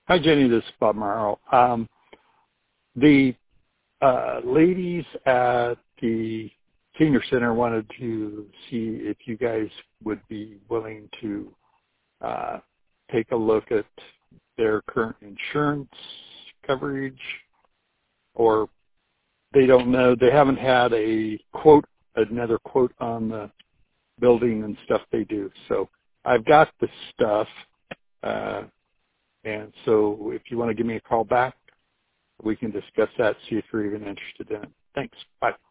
Hi, Jenny. This is Bob Morrow. The ladies at the senior center wanted to see if you guys would be willing to take a look at their current insurance coverage, or they don't know. They haven't had another quote on the building and stuff they do. So I've got the stuff, and so if you want to give me a call back, we can discuss that, see if you're even interested in it. Thanks. Bye.